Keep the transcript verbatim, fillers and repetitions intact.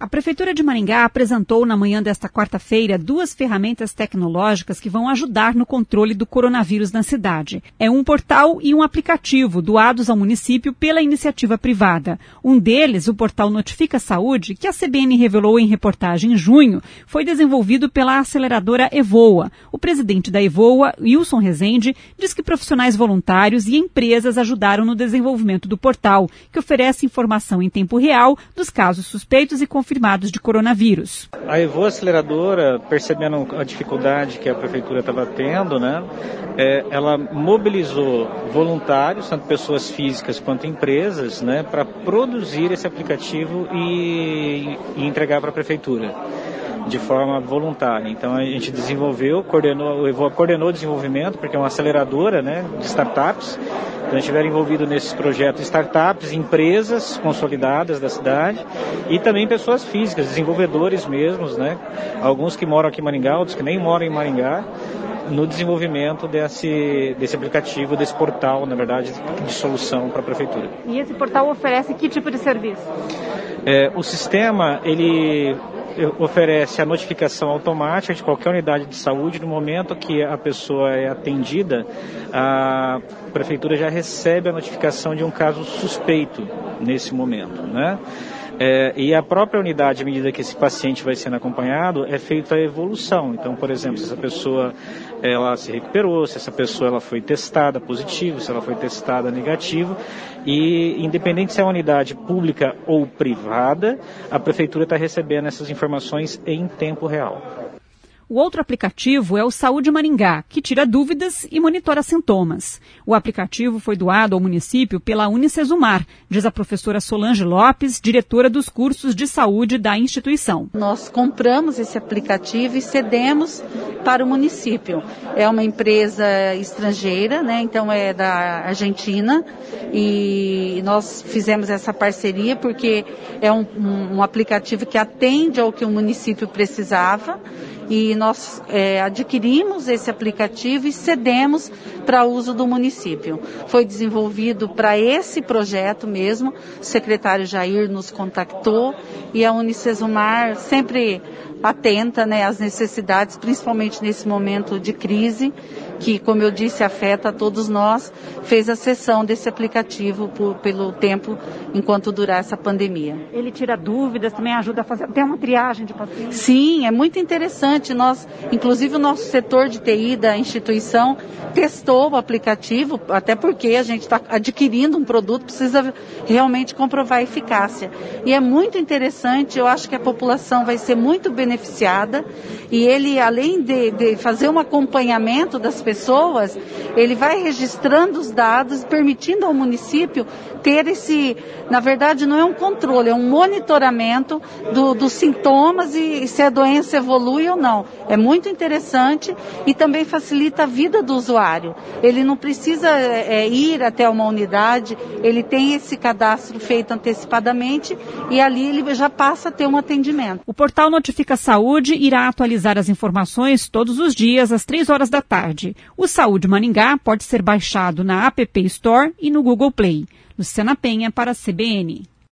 A Prefeitura de Maringá apresentou na manhã desta quarta-feira duas ferramentas tecnológicas que vão ajudar no controle do coronavírus na cidade. É um portal e um aplicativo doados ao município pela iniciativa privada. Um deles, o portal Notifica Saúde, que a C B N revelou em reportagem em junho, foi desenvolvido pela aceleradora Evoa. O presidente da Evoa, Wilson Rezende, diz que profissionais voluntários e empresas ajudaram no desenvolvimento do portal, que oferece informação em tempo real dos casos suspeitos e confirmados confirmados de coronavírus. A Evoa Aceleradora, percebendo a dificuldade que a Prefeitura estava tendo, né, é, ela mobilizou voluntários, tanto pessoas físicas quanto empresas, né, para produzir esse aplicativo e, e entregar para a Prefeitura de forma voluntária. Então a gente desenvolveu, coordenou, o Evoa coordenou o desenvolvimento, porque é uma aceleradora, né, de startups. Então a gente estiver envolvido nesses projetos startups, empresas consolidadas da cidade e também pessoas físicas, desenvolvedores mesmos, né, alguns que moram aqui em Maringá, outros que nem moram em Maringá, no desenvolvimento desse, desse aplicativo, desse portal, na verdade, de solução para a Prefeitura. E esse portal oferece que tipo de serviço? É, o sistema, ele oferece a notificação automática de qualquer unidade de saúde. No momento que a pessoa é atendida, a Prefeitura já recebe a notificação de um caso suspeito nesse momento, né? É, e a própria unidade, à medida que esse paciente vai sendo acompanhado, é feita a evolução. Então, por exemplo, se essa pessoa ela se recuperou, se essa pessoa ela foi testada positivo, se ela foi testada negativo, e independente se é uma unidade pública ou privada, a Prefeitura está recebendo essas informações em tempo real. O outro aplicativo é o Saúde Maringá, que tira dúvidas e monitora sintomas. O aplicativo foi doado ao município pela Unicesumar, diz a professora Solange Lopes, diretora dos cursos de saúde da instituição. Nós compramos esse aplicativo e cedemos para o município. É uma empresa estrangeira, né? Então é da Argentina, e nós fizemos essa parceria porque é um, um, um aplicativo que atende ao que o município precisava. E nós é, adquirimos esse aplicativo e cedemos para uso do município. Foi desenvolvido para esse projeto mesmo, o secretário Jair nos contactou e a Unicesumar sempre atenta, né, às necessidades, principalmente nesse momento de crise, que, como eu disse, afeta a todos nós, fez a cessão desse aplicativo por, pelo tempo enquanto durar essa pandemia. Ele tira dúvidas, também ajuda a fazer até uma triagem de pacientes? Sim, é muito interessante. Nós, inclusive o nosso setor de T I da instituição testou o aplicativo, até porque a gente está adquirindo um produto, precisa realmente comprovar a eficácia. E é muito interessante, eu acho que a população vai ser muito beneficiada, e ele, além de, de fazer um acompanhamento das pessoas, pessoas, ele vai registrando os dados, permitindo ao município ter esse, na verdade não é um controle, é um monitoramento do, dos sintomas e, e se a doença evolui ou não. É muito interessante e também facilita a vida do usuário. Ele não precisa é, ir até uma unidade, ele tem esse cadastro feito antecipadamente e ali ele já passa a ter um atendimento. O portal Notifica Saúde irá atualizar as informações todos os dias às três horas da tarde. O Saúde Maringá pode ser baixado na App Store e no Google Play. Luciana Penha para a C B N.